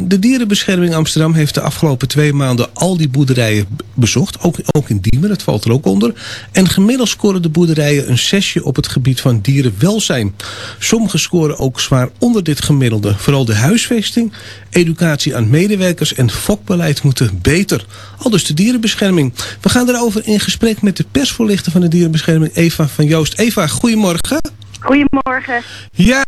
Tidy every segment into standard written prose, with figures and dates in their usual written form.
De Dierenbescherming Amsterdam heeft de afgelopen 2 maanden al die boerderijen bezocht. Ook in Diemen, dat valt er ook onder. En gemiddeld scoren de boerderijen een 6 op het gebied van dierenwelzijn. Sommige scoren ook zwaar onder dit gemiddelde. Vooral de huisvesting, educatie aan medewerkers en fokbeleid moeten beter. Aldus de Dierenbescherming. We gaan erover in gesprek met de persvoorlichter van de Dierenbescherming, Eva van Joost. Eva, goedemorgen. Goedemorgen. Ja,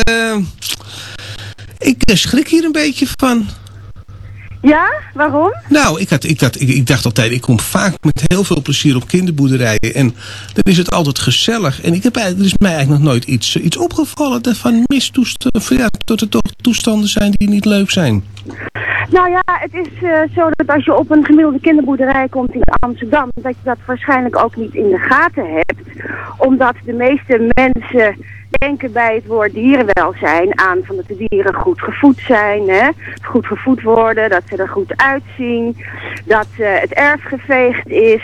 ik schrik hier een beetje van. Ja, waarom? Nou, ik dacht altijd, ik kom vaak met heel veel plezier op kinderboerderijen. En dan is het altijd gezellig. En er is mij eigenlijk nog nooit iets opgevallen van mistoestanden. Dat er toch toestanden zijn die niet leuk zijn. Nou ja, het is zo dat als je op een gemiddelde kinderboerderij komt in Amsterdam, dat je dat waarschijnlijk ook niet in de gaten hebt. Omdat de meeste mensen denken bij het woord dierenwelzijn aan van dat de dieren goed gevoed zijn, hè? Goed gevoed worden, dat ze er goed uitzien, dat het erf geveegd is,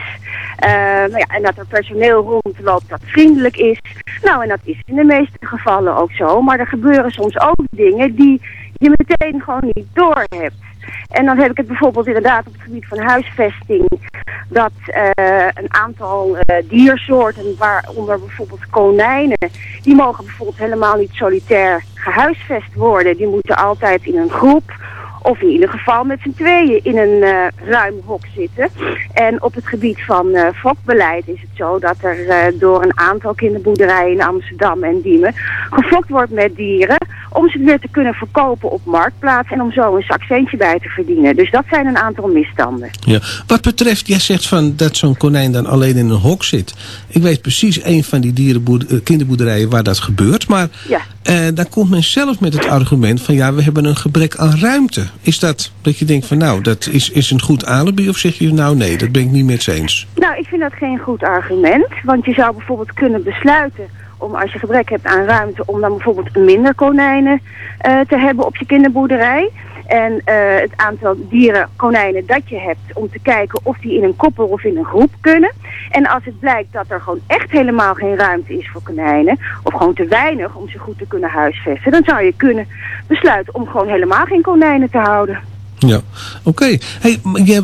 en dat er personeel rondloopt dat vriendelijk is. Nou, en dat is in de meeste gevallen ook zo, maar er gebeuren soms ook dingen die je meteen gewoon niet doorhebt. En dan heb ik het bijvoorbeeld inderdaad op het gebied van huisvesting, dat een aantal diersoorten, waaronder bijvoorbeeld konijnen, die mogen bijvoorbeeld helemaal niet solitair gehuisvest worden. Die moeten altijd in een groep, of in ieder geval met z'n tweeën in een ruim hok zitten. En op het gebied van fokbeleid is het zo dat er door een aantal kinderboerderijen in Amsterdam en Diemen gefokt wordt met dieren om ze weer te kunnen verkopen op marktplaats en om zo een zakcentje bij te verdienen. Dus dat zijn een aantal misstanden. Ja. Wat betreft, jij zegt van dat zo'n konijn dan alleen in een hok zit. Ik weet precies een van die kinderboerderijen waar dat gebeurt, maar ja. Dan komt men zelf met het argument van ja, we hebben een gebrek aan ruimte. Is dat je denkt van nou, dat is een goed alibi, of zeg je nou nee, dat ben ik niet met ze eens? Nou, ik vind dat geen goed argument, want je zou bijvoorbeeld kunnen besluiten om als je gebrek hebt aan ruimte, om dan bijvoorbeeld minder konijnen te hebben op je kinderboerderij. En het aantal konijnen dat je hebt, om te kijken of die in een koppel of in een groep kunnen. En als het blijkt dat er gewoon echt helemaal geen ruimte is voor konijnen, of gewoon te weinig om ze goed te kunnen huisvesten, dan zou je kunnen besluiten om gewoon helemaal geen konijnen te houden. Ja, oké. Hey,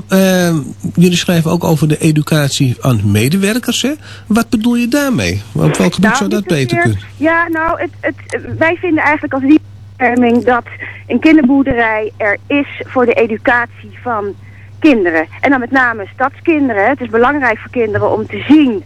jullie schrijven ook over de educatie aan medewerkers, hè? Wat bedoel je daarmee? Op welk gebied zou dat beter kunnen? Ja, nou, wij vinden eigenlijk als dierenbescherming dat een kinderboerderij er is voor de educatie van kinderen. En dan met name stadskinderen. Het is belangrijk voor kinderen om te zien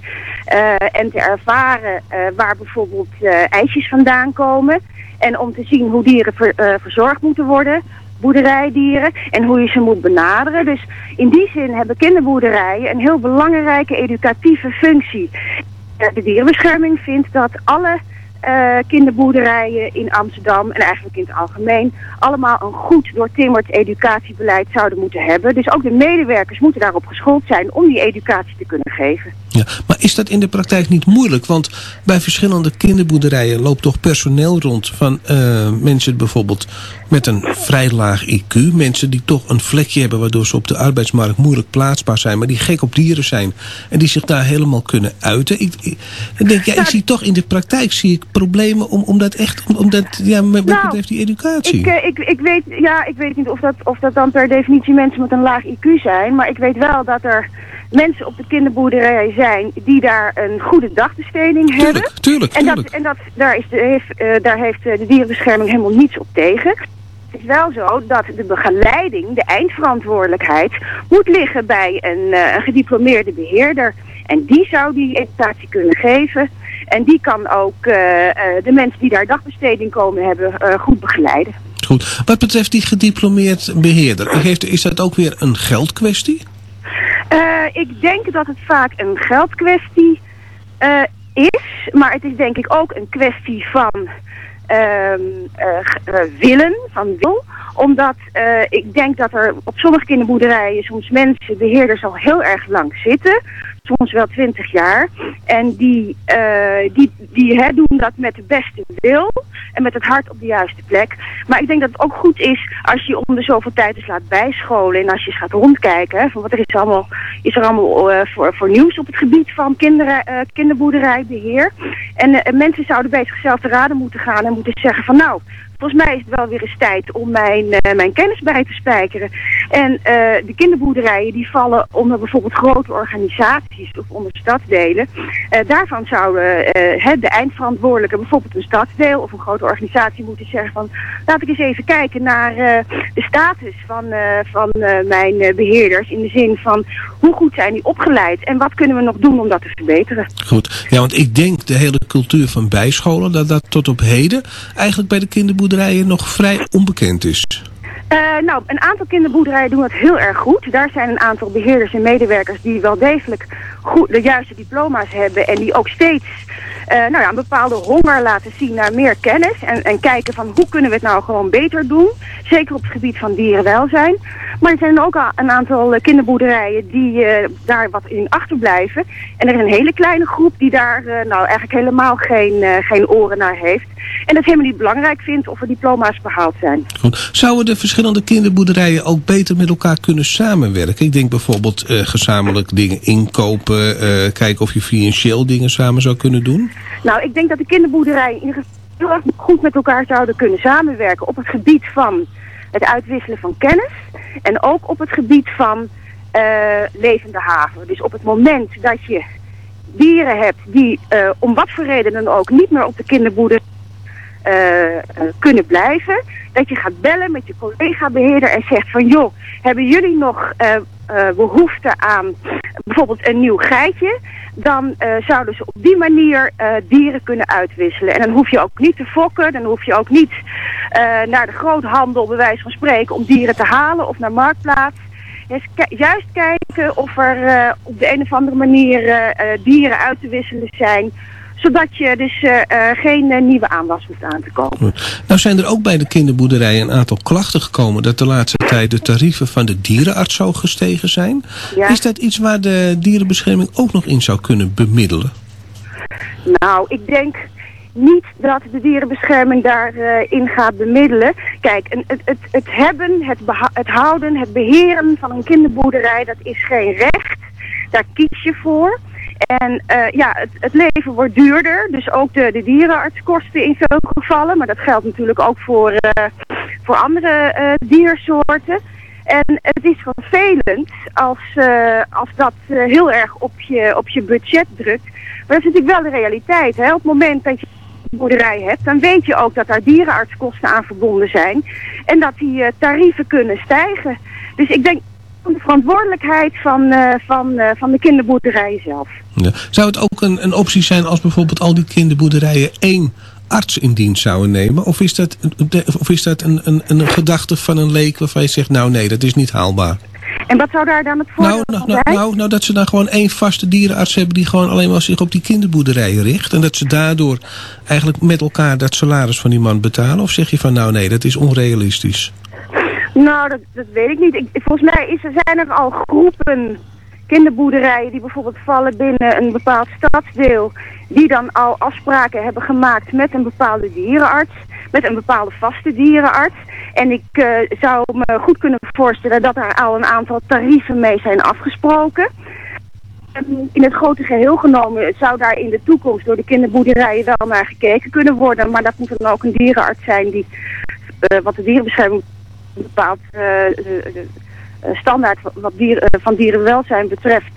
en te ervaren waar bijvoorbeeld ijsjes vandaan komen. En om te zien hoe dieren verzorgd moeten worden, boerderijdieren, en hoe je ze moet benaderen. Dus in die zin hebben kinderboerderijen een heel belangrijke educatieve functie. De dierenbescherming vindt dat alle kinderboerderijen in Amsterdam en eigenlijk in het algemeen allemaal een goed doortimmerd educatiebeleid zouden moeten hebben. Dus ook de medewerkers moeten daarop geschoold zijn om die educatie te kunnen geven. Ja, maar is dat in de praktijk niet moeilijk? Want bij verschillende kinderboerderijen loopt toch personeel rond van mensen bijvoorbeeld met een vrij laag IQ. Mensen die toch een vlekje hebben waardoor ze op de arbeidsmarkt moeilijk plaatsbaar zijn, maar die gek op dieren zijn en die zich daar helemaal kunnen uiten. Ik denk, ik zie toch in de praktijk problemen omdat betreft die educatie. Ik weet niet of dat dan per definitie mensen met een laag IQ zijn, maar ik weet wel dat er mensen op de kinderboerderij zijn die daar een goede dagbesteding hebben. Tuurlijk. En daar heeft de dierenbescherming helemaal niets op tegen. Het is wel zo dat de begeleiding, de eindverantwoordelijkheid, moet liggen bij een gediplomeerde beheerder. En die zou die educatie kunnen geven. En die kan ook de mensen die daar dagbesteding komen hebben goed begeleiden. Goed. Wat betreft die gediplomeerd beheerder, is dat ook weer een geldkwestie? Ik denk dat het vaak een geldkwestie is, maar het is denk ik ook een kwestie van wil. Omdat ik denk dat er op sommige kinderboerderijen soms beheerders al heel erg lang zitten. soms wel 20 jaar. En die doen dat met de beste wil en met het hart op de juiste plek. Maar ik denk dat het ook goed is als je om de zoveel tijd eens laat bijscholen en als je eens gaat rondkijken, van wat is er allemaal voor nieuws op het gebied van kinderboerderijbeheer. En mensen zouden bij zichzelf te raden moeten gaan en moeten zeggen van nou, volgens mij is het wel weer eens tijd om mijn kennis bij te spijkeren. En de kinderboerderijen die vallen onder bijvoorbeeld grote organisaties of onder stadsdelen. Daarvan zouden de eindverantwoordelijke, bijvoorbeeld een stadsdeel of een grote organisatie moeten zeggen van laat ik eens even kijken naar de status van mijn beheerders. In de zin van hoe goed zijn die opgeleid en wat kunnen we nog doen om dat te verbeteren. Goed, ja, want ik denk de hele cultuur van bijscholen dat tot op heden eigenlijk bij de kinderboerderijen nog vrij onbekend is. Nou, een aantal kinderboerderijen doen het heel erg goed. Daar zijn een aantal beheerders en medewerkers die wel degelijk goed de juiste diploma's hebben en die ook steeds een bepaalde honger laten zien naar meer kennis en kijken van hoe kunnen we het nou gewoon beter doen. Zeker op het gebied van dierenwelzijn. Maar er zijn ook al een aantal kinderboerderijen die daar wat in achterblijven. En er is een hele kleine groep die daar eigenlijk helemaal geen oren naar heeft. En dat helemaal niet belangrijk vindt of er diploma's behaald zijn. Goed. Zouden de verschillende kinderboerderijen ook beter met elkaar kunnen samenwerken? Ik denk bijvoorbeeld gezamenlijk dingen inkopen, kijken of je financieel dingen samen zou kunnen doen. Nou, ik denk dat de kinderboerderijen in ieder geval heel erg goed met elkaar zouden kunnen samenwerken op het gebied van het uitwisselen van kennis en ook op het gebied van levende haven. Dus op het moment dat je dieren hebt die om wat voor reden dan ook niet meer op de kinderboerderij kunnen blijven, dat je gaat bellen met je collega-beheerder en zegt van joh, hebben jullie nog behoefte aan bijvoorbeeld een nieuw geitje, dan zouden ze op die manier dieren kunnen uitwisselen. En dan hoef je ook niet te fokken, dan hoef je ook niet naar de groothandel bij wijze van spreken om dieren te halen of naar Marktplaats. Juist kijken of er op de een of andere manier dieren uit te wisselen zijn, zodat je dus geen nieuwe aanwas hoeft aan te komen. Nou zijn er ook bij de kinderboerderijen een aantal klachten gekomen dat de laatste tijd de tarieven van de dierenarts zo gestegen zijn. Ja. Is dat iets waar de dierenbescherming ook nog in zou kunnen bemiddelen? Nou, ik denk niet dat de dierenbescherming daarin gaat bemiddelen. Kijk, het houden, het beheren van een kinderboerderij, dat is geen recht. Daar kies je voor. En het leven wordt duurder, dus ook de dierenartskosten in veel gevallen. Maar dat geldt natuurlijk ook voor andere diersoorten. En het is vervelend als dat heel erg op je budget drukt. Maar dat is natuurlijk wel de realiteit. Hè? Op het moment dat je een boerderij hebt, dan weet je ook dat daar dierenartskosten aan verbonden zijn. En dat die tarieven kunnen stijgen. Dus ik denk de verantwoordelijkheid van de kinderboerderijen zelf. Ja. Zou het ook een optie zijn als bijvoorbeeld al die kinderboerderijen één arts in dienst zouden nemen? Of is dat een gedachte van een leek waarvan je zegt, nou nee, dat is niet haalbaar? En wat zou daar dan het voordeel van zijn? Nou, dat ze dan gewoon één vaste dierenarts hebben die gewoon alleen maar zich op die kinderboerderijen richt. En dat ze daardoor eigenlijk met elkaar dat salaris van die man betalen. Of zeg je van, nou nee, dat is onrealistisch? Nou, dat weet ik niet. Volgens mij zijn er al groepen kinderboerderijen die bijvoorbeeld vallen binnen een bepaald stadsdeel, die dan al afspraken hebben gemaakt met een bepaalde dierenarts, met een bepaalde vaste dierenarts. En ik zou me goed kunnen voorstellen dat er al een aantal tarieven mee zijn afgesproken. In het grote geheel genomen zou daar in de toekomst door de kinderboerderijen wel naar gekeken kunnen worden, maar dat moet dan ook een dierenarts zijn die wat de dierenbescherming bepaald standaard van dierenwelzijn betreft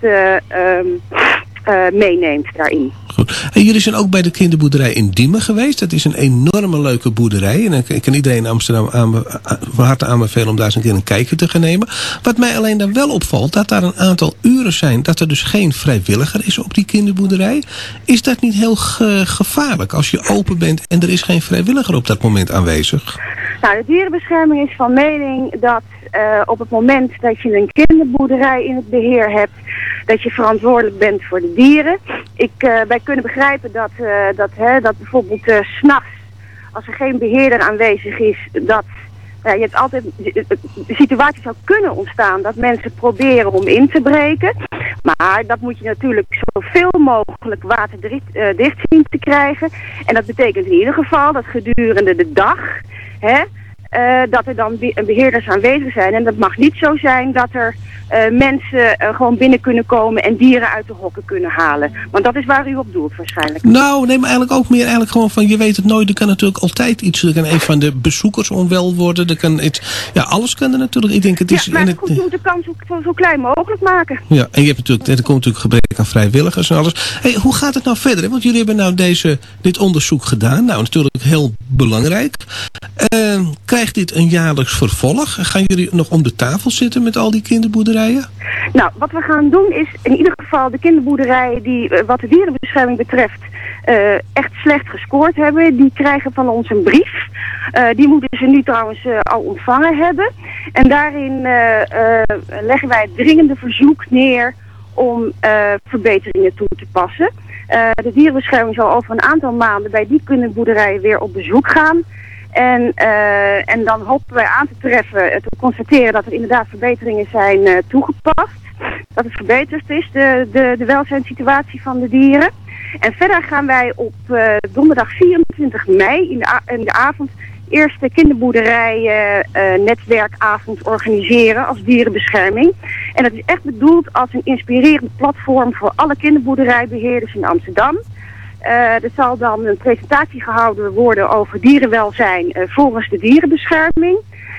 meeneemt daarin. Goed. En jullie zijn ook bij de kinderboerderij in Diemen geweest. Dat is een enorme leuke boerderij. En ik kan iedereen in Amsterdam van harte aanbevelen om daar eens een keer een kijkje te gaan nemen. Wat mij alleen dan wel opvalt, dat daar een aantal uren zijn, dat er dus geen vrijwilliger is op die kinderboerderij. Is dat niet heel gevaarlijk als je open bent en er is geen vrijwilliger op dat moment aanwezig? Nou, de dierenbescherming is van mening dat op het moment dat je een kinderboerderij in het beheer hebt, dat je verantwoordelijk bent voor de dieren. Wij kunnen begrijpen dat bijvoorbeeld 's nachts, als er geen beheerder aanwezig is, dat je hebt altijd de situatie zou kunnen ontstaan dat mensen proberen om in te breken. Maar dat moet je natuurlijk zoveel mogelijk waterdicht zien te krijgen. En dat betekent in ieder geval dat gedurende de dag, dat er dan beheerders aanwezig zijn. En dat mag niet zo zijn dat er mensen gewoon binnen kunnen komen en dieren uit de hokken kunnen halen. Want dat is waar u op doelt waarschijnlijk. Nou, nee, maar eigenlijk ook meer eigenlijk gewoon van, je weet het nooit, er kan natuurlijk altijd iets, er kan een van de bezoekers onwel worden, er kan iets, ja, alles kan er natuurlijk. Ik denk, het is... Ja, maar goed, je moet de kans zo klein mogelijk maken. Ja, en je hebt natuurlijk, er komt natuurlijk gebrek aan vrijwilligers en alles. Hey, hoe gaat het nou verder? Hè? Want jullie hebben nou dit onderzoek gedaan. Nou, natuurlijk heel belangrijk. Krijgt dit een jaarlijks vervolg? Gaan jullie nog om de tafel zitten met al die kinderboerderijen? Nou, wat we gaan doen is in ieder geval de kinderboerderijen die wat de dierenbescherming betreft echt slecht gescoord hebben, die krijgen van ons een brief. Die moeten ze nu trouwens al ontvangen hebben. En daarin leggen wij het dringende verzoek neer om verbeteringen toe te passen. De dierenbescherming zal over een aantal maanden bij die kinderboerderijen weer op bezoek gaan. En dan hopen wij aan te te constateren dat er inderdaad verbeteringen zijn toegepast. Dat het verbeterd is, de welzijnssituatie van de dieren. En verder gaan wij op donderdag 24 mei in de avond eerste kinderboerderij netwerkavond organiseren als dierenbescherming. En dat is echt bedoeld als een inspirerend platform voor alle kinderboerderijbeheerders in Amsterdam. Er zal dan een presentatie gehouden worden over dierenwelzijn volgens de dierenbescherming.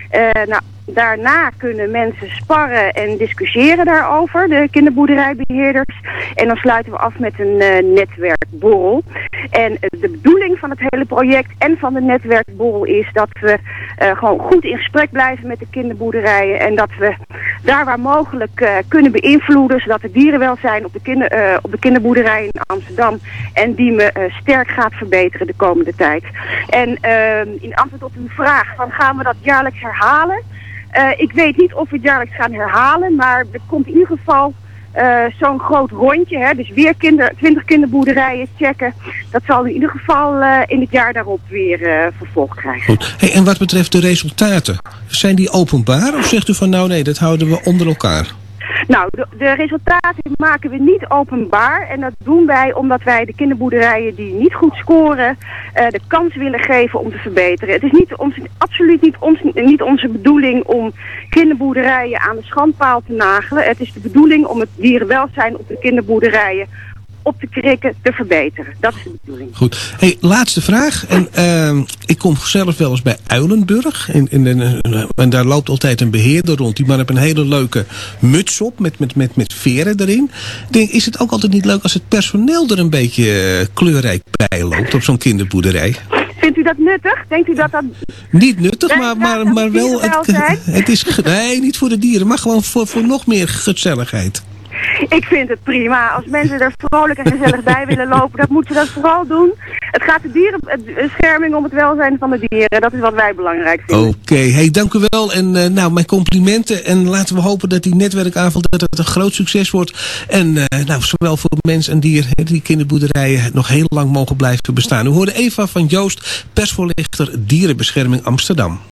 Daarna kunnen mensen sparren en discussiëren daarover, de kinderboerderijbeheerders. En dan sluiten we af met een netwerkborrel. En de bedoeling van het hele project en van de netwerkborrel is dat we gewoon goed in gesprek blijven met de kinderboerderijen. En dat we daar waar mogelijk kunnen beïnvloeden, zodat het dierenwelzijn op de kinderboerderijen in Amsterdam en Diemen sterk gaat verbeteren de komende tijd. En in antwoord op uw vraag, van gaan we dat jaarlijks herhalen? Ik weet niet of we het jaarlijks gaan herhalen, maar er komt in ieder geval zo'n groot rondje. Hè, dus weer 20 kinderboerderijen checken. Dat zal in ieder geval in het jaar daarop weer vervolg krijgen. Goed. Hey, en wat betreft de resultaten, zijn die openbaar of zegt u van nou nee, dat houden we onder elkaar? Nou, de resultaten maken we niet openbaar. En dat doen wij omdat wij de kinderboerderijen die niet goed scoren de kans willen geven om te verbeteren. Het is absoluut niet onze bedoeling om kinderboerderijen aan de schandpaal te nagelen. Het is de bedoeling om het dierenwelzijn op de kinderboerderijen op te krikken, te verbeteren. Dat is de bedoeling. Goed. Hey, laatste vraag. En ik kom zelf wel eens bij Uilenburg. En daar loopt altijd een beheerder rond. Die man heeft een hele leuke muts op met veren erin. Ik denk, is het ook altijd niet leuk als het personeel er een beetje kleurrijk bij loopt op zo'n kinderboerderij? Vindt u dat nuttig? Denkt u dat dat... Niet nuttig, maar wel... Het is, nee, niet voor de dieren, maar gewoon voor nog meer gezelligheid. Ik vind het prima. Als mensen er vrolijk en gezellig bij willen lopen, dat moeten ze dat vooral doen. Het gaat de dierenbescherming om het welzijn van de dieren. Dat is wat wij belangrijk vinden. Oké, hey, dank u wel. En mijn complimenten. En laten we hopen dat die netwerkavond dat het een groot succes wordt. En zowel voor mens en dier, die kinderboerderijen nog heel lang mogen blijven bestaan. U hoorde Eva van Joost, persvoorlichter Dierenbescherming Amsterdam.